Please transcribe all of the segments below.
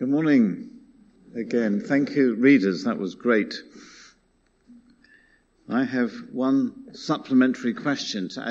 Good morning again. Thank you, readers. That was great. I have one supplementary question to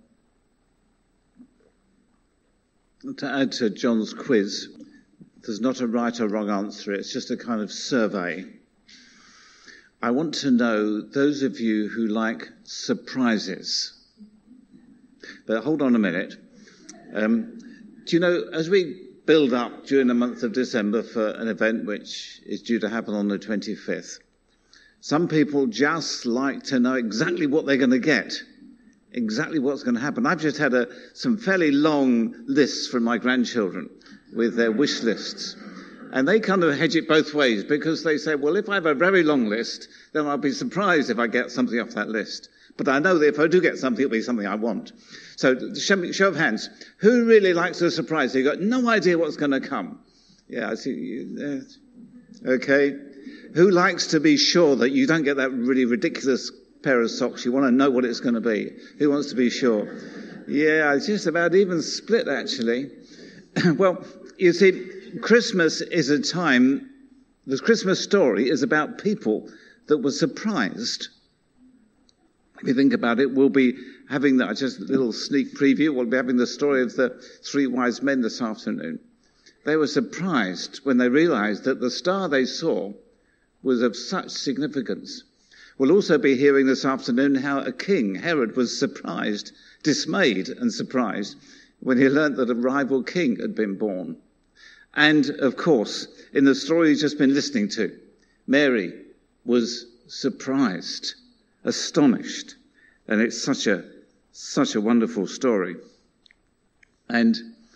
add to John's quiz. There's not a right or wrong answer. It's just a kind of survey. I want to know those of you who like surprises. But hold on a minute. Do you know, as we build up during the month of December for an event which is due to happen on the 25th, some people just like to know exactly what they're going to get, exactly what's going to happen. I've just had some fairly long lists from my grandchildren with their wish lists. And they kind of hedge it both ways because they say, well, if I have a very long list, then I'll be surprised if I get something off that list. But I know that if I do get something, it'll be something I want. So, show of hands. Who really likes a surprise? You've got no idea what's going to come. Yeah, I see. Okay. Who likes to be sure that you don't get that really ridiculous pair of socks? You want to know what it's going to be. Who wants to be sure? Yeah, it's just about even split, actually. Well, you see, Christmas is a time, the Christmas story is about people that were surprised. If you think about it, we'll be having that, just a little sneak preview, we'll be having the story of the three wise men this afternoon. They were surprised when they realized that the star they saw was of such significance. We'll also be hearing this afternoon how a king, Herod, was surprised, dismayed and surprised when he learnt that a rival king had been born. And, of course, in the story you've just been listening to, Mary was surprised, astonished, and it's such a wonderful story. And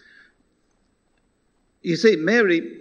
you see, Mary,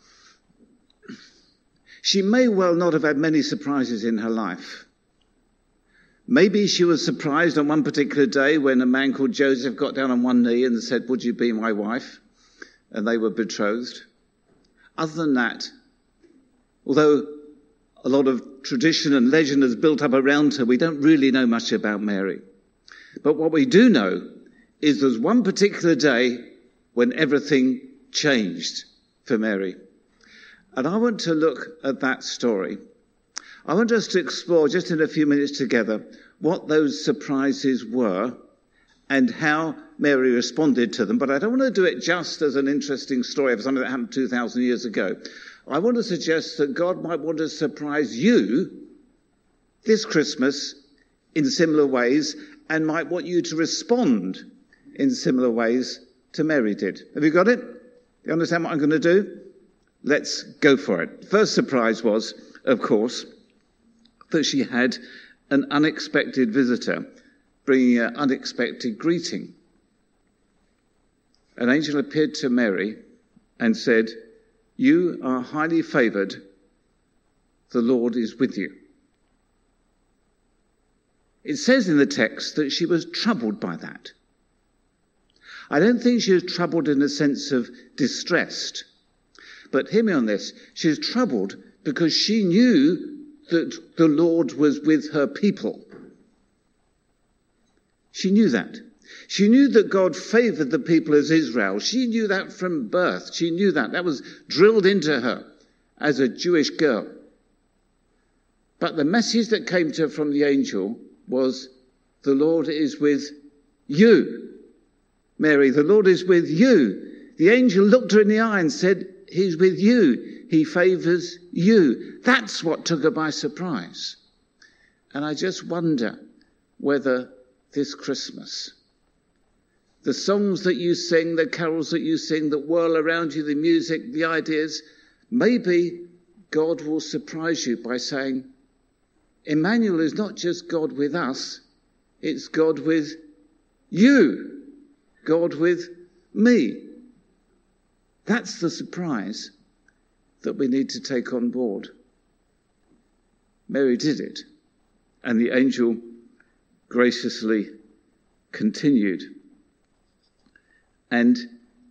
she may well not have had many surprises in her life. Maybe she was surprised on one particular day when a man called Joseph got down on one knee and said, "Would you be my wife?" And they were betrothed. Other than that, although a lot of tradition and legend has built up around her, we don't really know much about Mary. But what we do know is there's one particular day when everything changed for Mary. And I want to look at that story. I want us to explore just in a few minutes together what those surprises were and how Mary responded to them. But I don't want to do it just as an interesting story of something that happened 2,000 years ago. I want to suggest that God might want to surprise you this Christmas in similar ways and might want you to respond in similar ways to Mary did. Have you got it? You understand what I'm going to do? Let's go for it. First surprise was, of course, that she had an unexpected visitor bringing an unexpected greeting. An angel appeared to Mary and said, "You are highly favoured. The Lord is with you." It says in the text that she was troubled by that. I don't think she was troubled in the sense of distressed. But hear me on this. She was troubled because she knew that the Lord was with her people. She knew that. She knew that God favoured the people of Israel. She knew that from birth. She knew that. That was drilled into her as a Jewish girl. But the message that came to her from the angel was, "The Lord is with you. Mary, the Lord is with you." The angel looked her in the eye and said, "He's with you. He favours you." That's what took her by surprise. And I just wonder whether this Christmas, the songs that you sing, the carols that you sing that whirl around you, the music, the ideas, maybe God will surprise you by saying, Emmanuel is not just God with us, it's God with you, God with me. That's the surprise that we need to take on board. Mary did it, and the angel graciously continued. And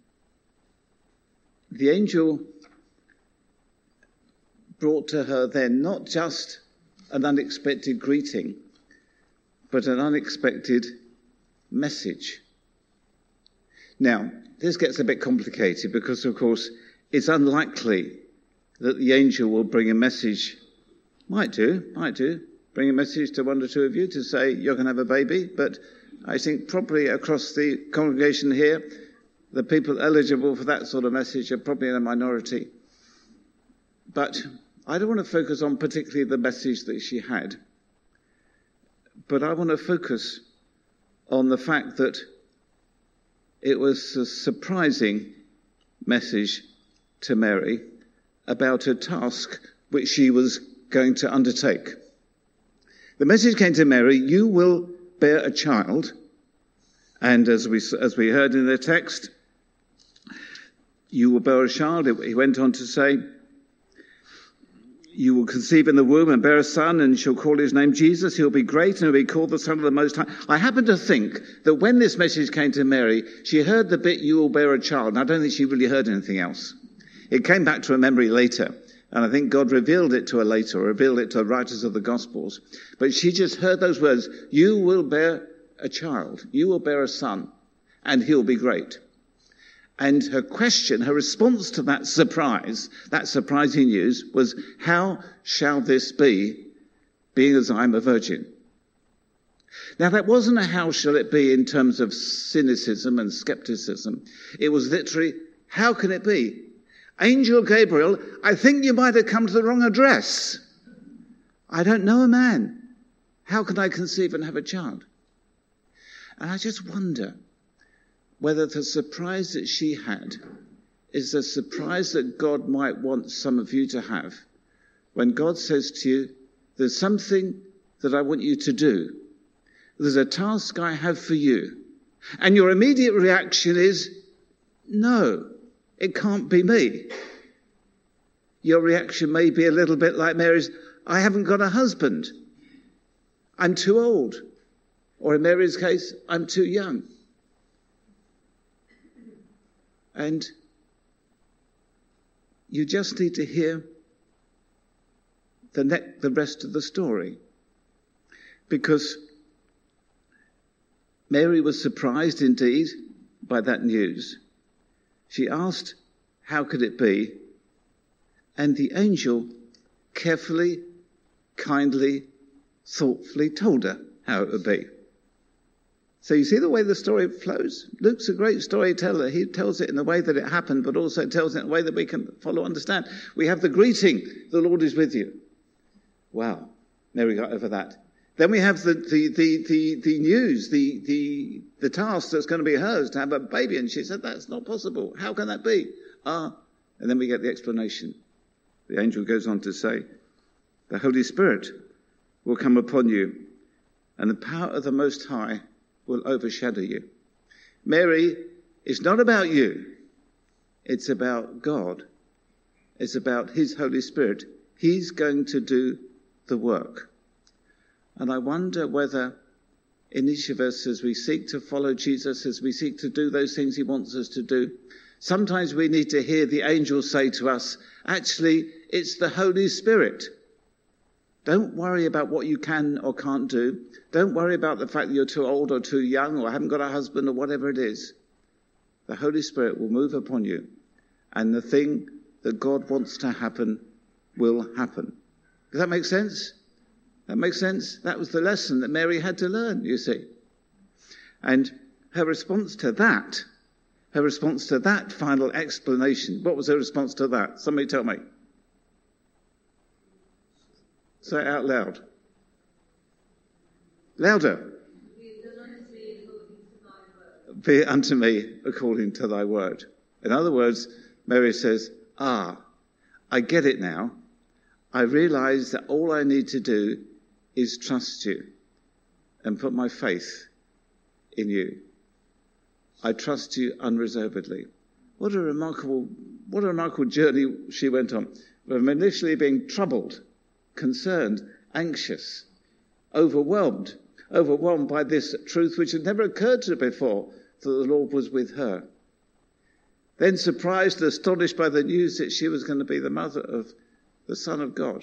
the angel brought to her then not just an unexpected greeting, but an unexpected message. Now, this gets a bit complicated because, of course, it's unlikely that the angel will bring a message, might do, bring a message to one or two of you to say you're going to have a baby, but I think probably across the congregation here, the people eligible for that sort of message are probably in a minority. But I don't want to focus on particularly the message that she had, but I want to focus on the fact that it was a surprising message to Mary about a task which she was going to undertake. The message came to Mary, you will bear a child, and as we heard in the text, you will bear a child. He went on to say, you will conceive in the womb and bear a son, and shall call his name Jesus. He'll be great, and he'll be called the Son of the Most High. I happen to think that when this message came to Mary, she heard the bit, you will bear a child, and I don't think she really heard anything else. It came back to her memory later, and I think God revealed it to her later, or revealed it to the writers of the Gospels. But she just heard those words, you will bear a child, you will bear a son, and he'll be great. And her question, her response to that surprise, that surprising news, was, how shall this be, being as I'm a virgin? Now, that wasn't a how shall it be in terms of cynicism and skepticism. It was literally, how can it be? Angel Gabriel, I think you might have come to the wrong address. I don't know a man. How can I conceive and have a child? And I just wonder whether the surprise that she had is the surprise that God might want some of you to have when God says to you, there's something that I want you to do. There's a task I have for you. And your immediate reaction is, no, it can't be me. Your reaction may be a little bit like Mary's, I haven't got a husband. I'm too old. Or in Mary's case, I'm too young. And you just need to hear the rest of the story. Because Mary was surprised indeed by that news. She asked, how could it be? And the angel carefully, kindly, thoughtfully told her how it would be. So you see the way the story flows? Luke's a great storyteller. He tells it in the way that it happened, but also tells it in a way that we can follow, understand. We have the greeting, the Lord is with you. Wow, Mary got over that. Then we have the news, the task that's going to be hers to have a baby. And she said, that's not possible. How can that be? And then we get the explanation. The angel goes on to say, the Holy Spirit will come upon you, and the power of the Most High will overshadow you. Mary, it's not about you. It's about God. It's about his Holy Spirit. He's going to do the work. And I wonder whether in each of us, as we seek to follow Jesus, as we seek to do those things he wants us to do, sometimes we need to hear the angel say to us, actually, it's the Holy Spirit. Don't worry about what you can or can't do. Don't worry about the fact that you're too old or too young or haven't got a husband or whatever it is. The Holy Spirit will move upon you, and the thing that God wants to happen will happen. Does that make sense? That makes sense? That was the lesson that Mary had to learn, you see. And her response to that final explanation, what was her response to that? Somebody tell me. Say it out loud. Louder. Be it unto me according to thy word. In other words, Mary says, I get it now. I realize that all I need to do is trust you and put my faith in you. I trust you unreservedly. What a remarkable journey she went on. From initially being troubled, concerned, anxious, overwhelmed by this truth which had never occurred to her before, that the Lord was with her. Then surprised and astonished by the news that she was going to be the mother of the Son of God.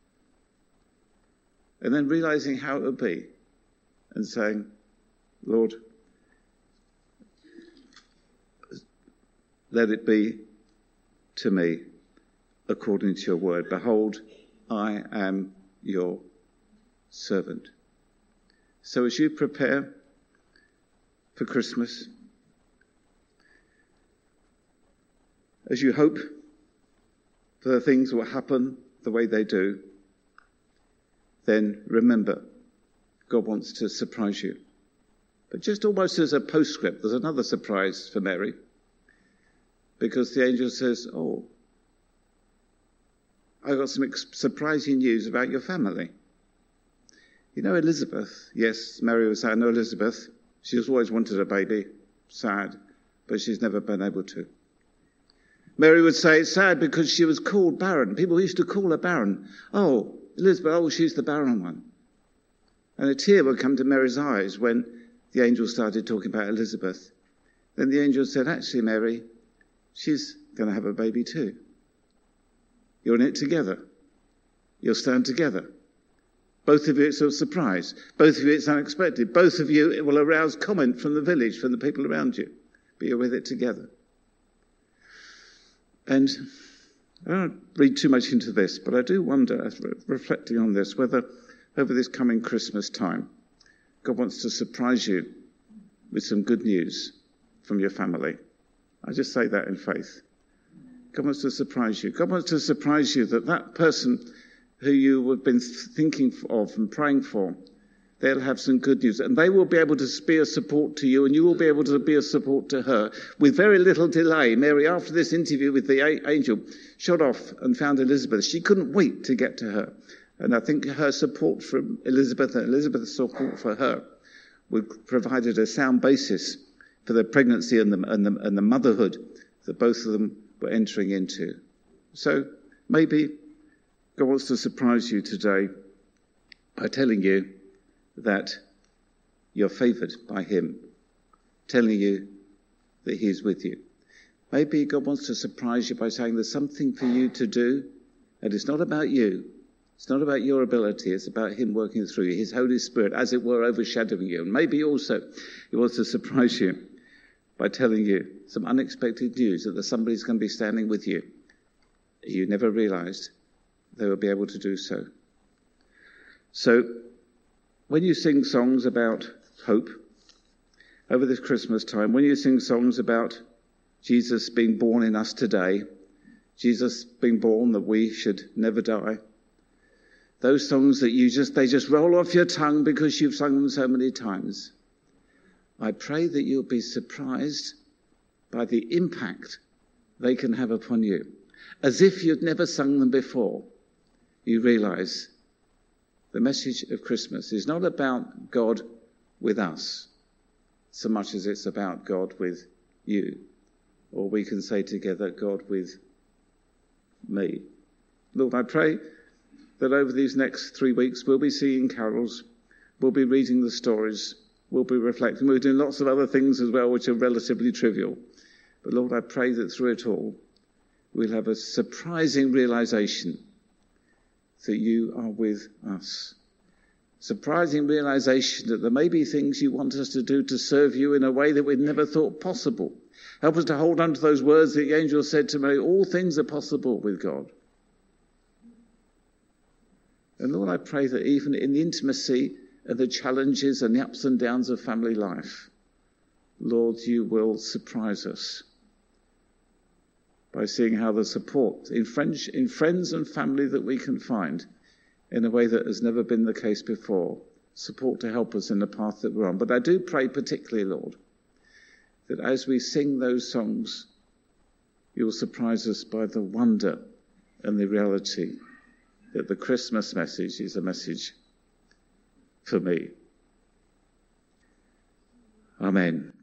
And then realizing how it would be and saying, Lord, let it be to me according to your word. Behold, I am your servant. So as you prepare for Christmas, as you hope for the things that will happen the way they do, then remember, God wants to surprise you. But just almost as a postscript, there's another surprise for Mary, because the angel says, oh, I got some surprising news about your family. You know Elizabeth? Yes, Mary would say, I know Elizabeth. She's always wanted a baby. Sad, but she's never been able to. Mary would say it's sad because she was called barren. People used to call her barren. Oh, Elizabeth, oh, she's the barren one. And a tear would come to Mary's eyes when the angel started talking about Elizabeth. Then the angel said, actually, Mary, she's going to have a baby too. You're in it together. You'll stand together. Both of you, it's a surprise. Both of you, it's unexpected. Both of you, it will arouse comment from the village, from the people around you. But you're with it together. And I don't read too much into this, but I do wonder, reflecting on this, whether over this coming Christmas time, God wants to surprise you with some good news from your family. I just say that in faith. God wants to surprise you. God wants to surprise you that person who you have been thinking of and praying for, they'll have some good news. And they will be able to be a support to you, and you will be able to be a support to her. With very little delay, Mary, after this interview with the angel, shot off and found Elizabeth. She couldn't wait to get to her. And I think her support from Elizabeth and Elizabeth's support for her provided a sound basis for the pregnancy and the motherhood that both of them were entering into. So maybe God wants to surprise you today by telling you that you're favoured by him, telling you that he's with you. Maybe God wants to surprise you by saying there's something for you to do, and it's not about you. It's not about your ability. It's about him working through you, his Holy Spirit, as it were, overshadowing you. And maybe also he wants to surprise you by telling you some unexpected news that there's somebody's going to be standing with you. You never realised they will be able to do so. So when you sing songs about hope over this Christmas time, when you sing songs about Jesus being born in us today, Jesus being born that we should never die, those songs that they just roll off your tongue because you've sung them so many times, I pray that you'll be surprised by the impact they can have upon you. As if you'd never sung them before, you realise the message of Christmas is not about God with us so much as it's about God with you. Or we can say together, God with me. Lord, I pray that over these next 3 weeks we'll be singing carols, we'll be reading the stories, we'll be reflecting. We're doing lots of other things as well which are relatively trivial. But Lord, I pray that through it all we'll have a surprising realisation that you are with us. Surprising realisation that there may be things you want us to do to serve you in a way that we'd never thought possible. Help us to hold on to those words that the angel said to Mary, all things are possible with God. And Lord, I pray that even in the intimacy and the challenges and the ups and downs of family life, Lord, you will surprise us by seeing how the support in friends and family that we can find in a way that has never been the case before, support to help us in the path that we're on. But I do pray particularly, Lord, that as we sing those songs, you'll surprise us by the wonder and the reality that the Christmas message is a message for me. Amen.